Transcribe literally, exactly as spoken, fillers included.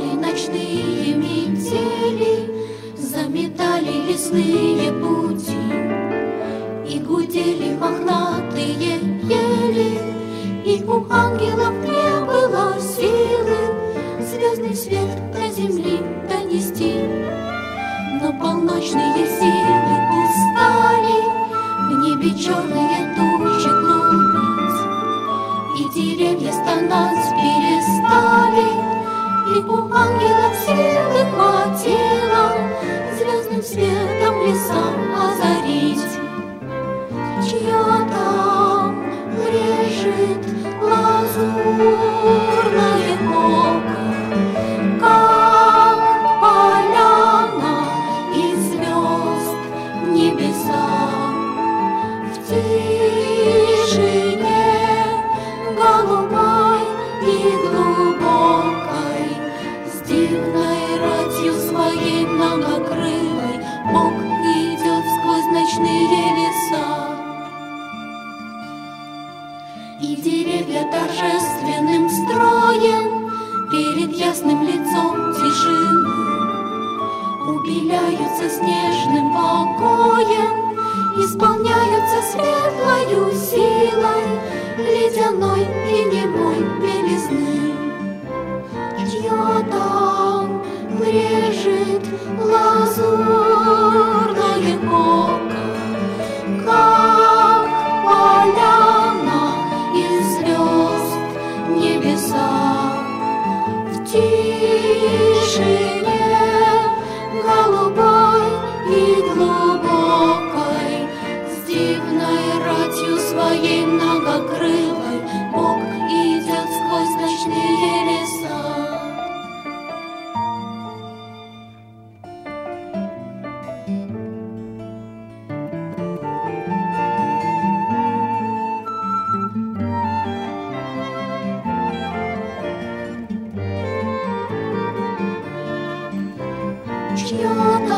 Тяжелые ночные метели заметали лесные пути, и гудели мохнатые ели, и у ангелов не было силы звездный свет до земли донести. Но полночные силы устали в небе черные тучи клубить, и деревья стонать перестали, и у ангелов силы хватило звездным светом леса озарить. Чье там брежет лазурное око, как поляна из звезд небеса. В тишине голубой и глубокой, с дивной ратью своей многокрылой, Бог идет сквозь ночные леса. И деревья торжественным строем перед ясным лицом тишины убеляются снежным покоем, исполняются светлою силой ледяной и немой белизны. Чье там брежет лазурное око, как поляна из звезд небеса. В тишине голубой и глубокой, с дивной ратью своей многокрылой, Бог идет сквозь ночные леса. Чье